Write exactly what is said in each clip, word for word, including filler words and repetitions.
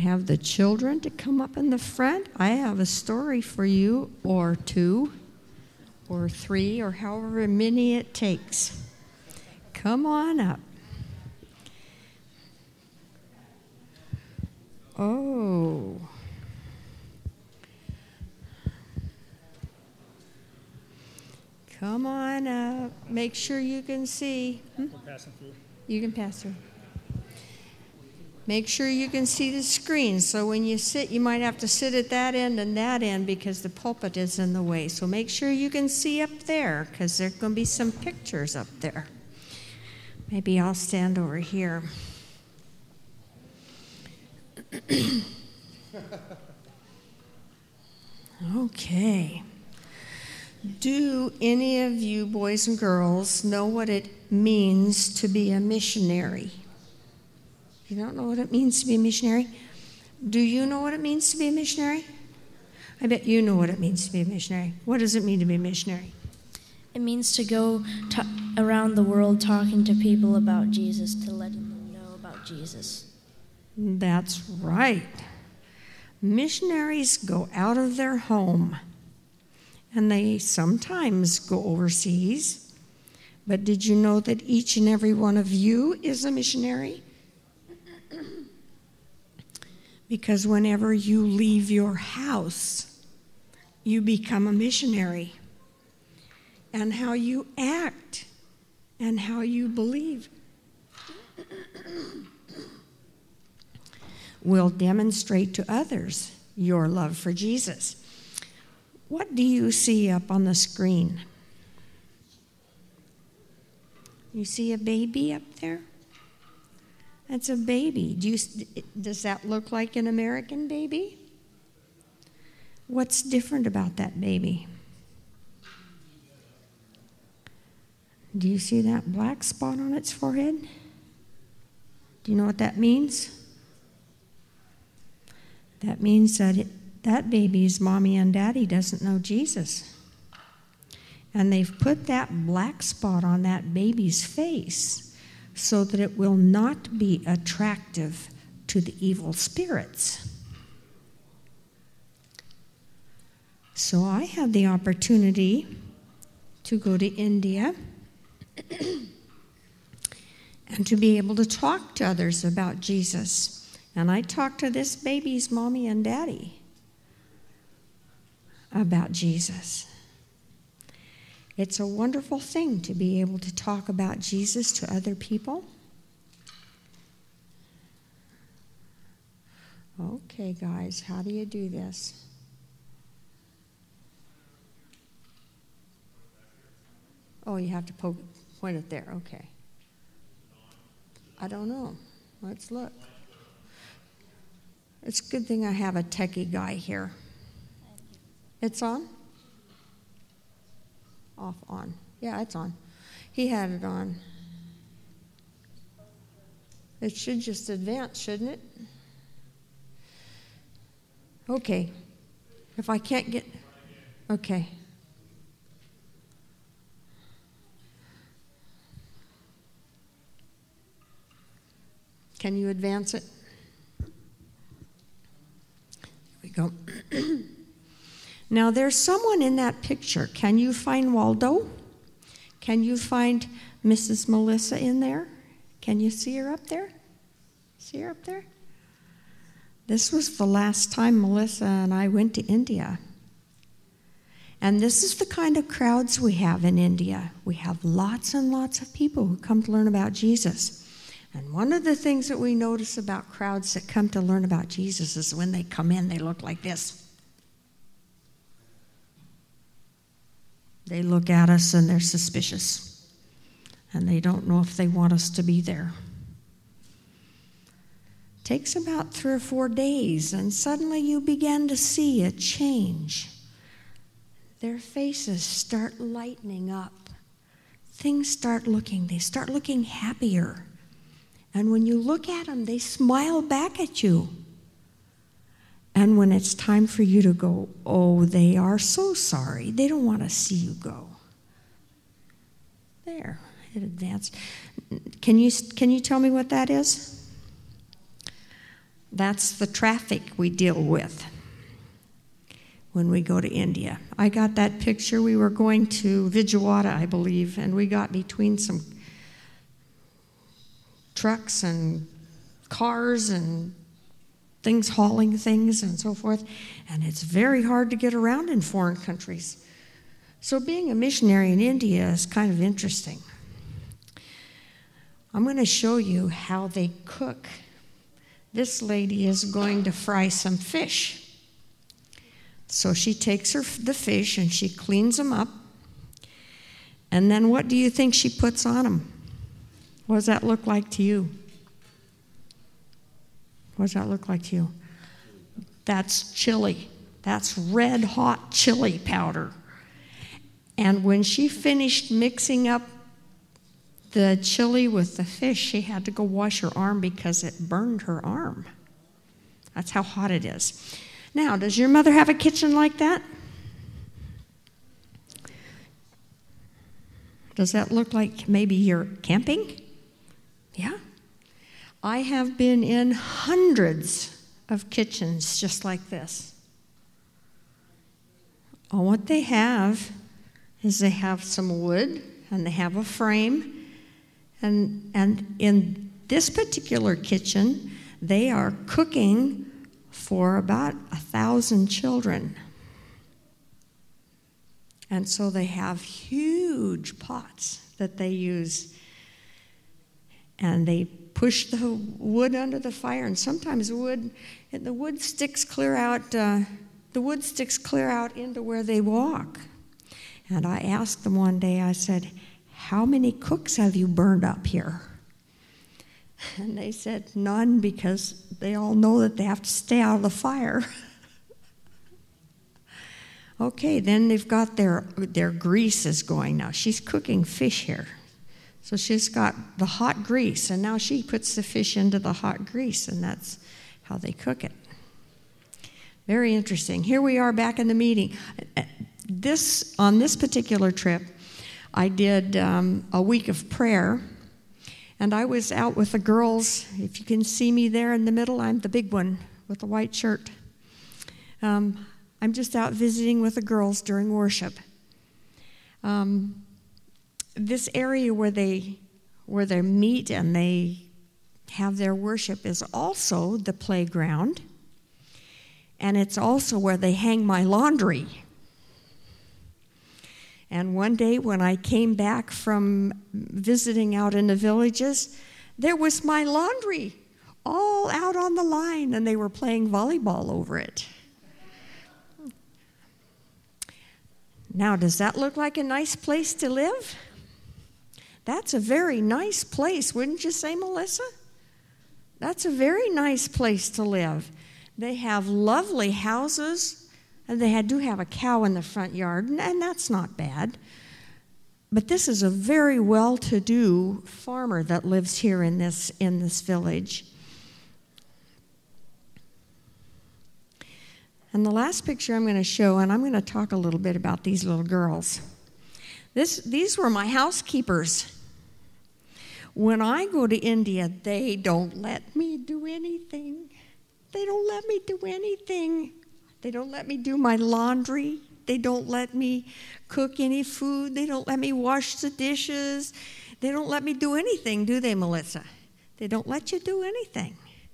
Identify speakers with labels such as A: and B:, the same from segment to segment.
A: have the children to come up in the front. I have a story for you, or two, or three, or however many it takes. Come on up. Oh. Come on up. Make sure you can see. Hmm? You can pass through. Make sure you can see the screen. So when you sit, you might have to sit at that end and that end because the pulpit is in the way. So make sure you can see up there because there's going to be some pictures up there. Maybe I'll stand over here. Okay. Do any of you boys and girls know what it means to be a missionary? You don't know what it means to be a missionary? Do you know what it means to be a missionary? I bet you know what it means to be a missionary. What does it mean to be a missionary?
B: It means to go to around the world talking to people about Jesus, to letting them know about Jesus.
A: That's right. Missionaries go out of their home, and they sometimes go overseas. But did you know that each and every one of you is a missionary? Because whenever you leave your house, you become a missionary. And how you act and how you believe will demonstrate to others your love for Jesus. What do you see up on the screen? You see a baby up there? That's a baby. Do you, does that look like an American baby? What's different about that baby? Do you see that black spot on its forehead? Do you know what that means? That means that it, that baby's mommy and daddy doesn't know Jesus. And they've put that black spot on that baby's face so that it will not be attractive to the evil spirits. So I had the opportunity to go to India and to be able to talk to others about Jesus. And I talked to this baby's mommy and daddy about Jesus. It's a wonderful thing to be able to talk about Jesus to other people. Okay, guys, how do you do this? Oh, you have to poke, point it there. Okay. I don't know. Let's look. It's a good thing I have a techie guy here. It's on? Off, on. Yeah, it's on. He had it on. It should just advance, shouldn't it? Okay. If I can't get... Okay. Can you advance it? There we go. Now, there's someone in that picture. Can you find Waldo? Can you find Missus Melissa in there? Can you see her up there? See her up there? This was the last time Melissa and I went to India. And this is the kind of crowds we have in India. We have lots and lots of people who come to learn about Jesus. And one of the things that we notice about crowds that come to learn about Jesus is when they come in, they look like this. They look at us and they're suspicious. And they don't know if they want us to be there. Takes about three or four days, and suddenly you begin to see a change. Their faces start lightening up. Things start looking, they start looking happier. And when you look at them, they smile back at you. And when it's time for you to go, oh, they are so sorry. They don't want to see you go. There, it advanced. Can you, can you tell me what that is? That's the traffic we deal with when we go to India. I got that picture. We were going to Vijayawada, I believe, and we got between some trucks and cars and things hauling things and so forth, and it's very hard to get around in foreign countries. So being a missionary in India is kind of interesting. I'm going to show you how they cook. This lady is going to fry some fish. So she takes her the fish and she cleans them up. And then what do you think she puts on them? What does that look like to you? What does that look like to you? That's chili. That's red hot chili powder. And when she finished mixing up the chili with the fish, she had to go wash her arm because it burned her arm. That's how hot it is. Now, does your mother have a kitchen like that? Does that look like maybe you're camping? Yeah. I have been in hundreds of kitchens just like this. All what they have is they have some wood and they have a frame. And, and in this particular kitchen, they are cooking for about a thousand children. And so they have huge pots that they use. And they push the wood under the fire, and sometimes wood, the wood sticks clear out, uh, the wood sticks clear out into where they walk. And I asked them one day, I said, how many cooks have you burned up here? And they said, none, because they all know that they have to stay out of the fire. Okay, then they've got their, their grease is going now. She's cooking fish here. So she's got the hot grease, and now she puts the fish into the hot grease, and that's how they cook it. Very interesting. Here we are back in the meeting. This, on this particular trip, I did um, a week of prayer, and I was out with the girls. If you can see me there in the middle, I'm the big one with the white shirt. Um, I'm just out visiting with the girls during worship. Um, this area where they where they meet and they have their worship is also the playground, and it's also where they hang my laundry. And one day when I came back from visiting out in the villages, there was my laundry all out on the line, and they were playing volleyball over it. Now, does that look like a nice place to live? That's a very nice place, wouldn't you say, Melissa? That's a very nice place to live. They have lovely houses, and they do have a cow in the front yard, and that's not bad. But this is a very well-to-do farmer that lives here in this, in this village. And the last picture I'm going to show, and I'm going to talk a little bit about these little girls. This, these were my housekeepers. When I go to India, they don't let me do anything. They don't let me do anything. They don't let me do my laundry. They don't let me cook any food. They don't let me wash the dishes. They don't let me do anything, do they, Melissa? They don't let you do anything.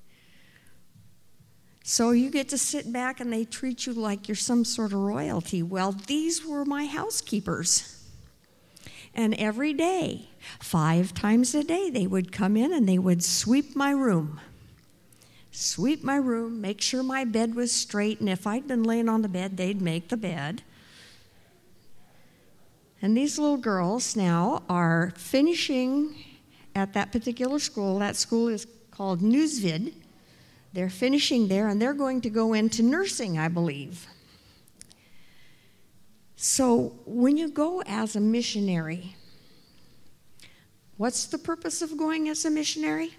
A: So you get to sit back and they treat you like you're some sort of royalty. Well, these were my housekeepers. And every day, five times a day, they would come in and they would sweep my room. Sweep my room, make sure my bed was straight, and if I'd been laying on the bed, they'd make the bed. And these little girls now are finishing at that particular school. That school is called Newsvid. They're finishing there, and they're going to go into nursing, I believe. So when you go as a missionary, what's the purpose of going as a missionary?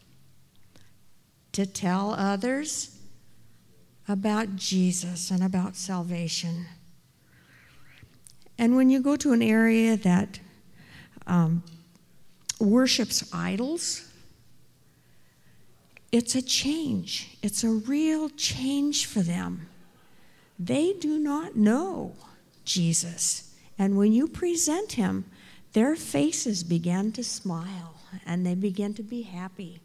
A: To tell others about Jesus and about salvation. And when you go to an area that um, worships idols, it's a change. It's a real change for them. They do not know Jesus. And when you present him, their faces begin to smile and they begin to be happy.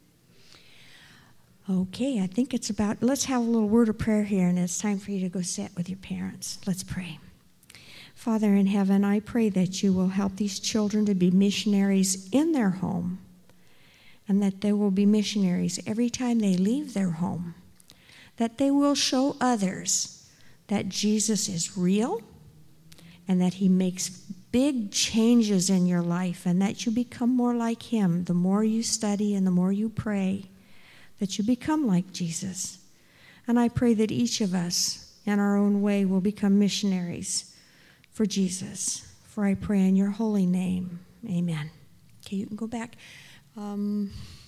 A: Okay, I think it's about, let's have a little word of prayer here, and it's time for you to go sit with your parents. Let's pray. Father in heaven, I pray that you will help these children to be missionaries in their home, and that they will be missionaries every time they leave their home, that they will show others that Jesus is real and that he makes big changes in your life, and that you become more like him the more you study and the more you pray, that you become like Jesus. And I pray that each of us in our own way will become missionaries for Jesus. For I pray in your holy name. Amen. Okay, you can go back. Um...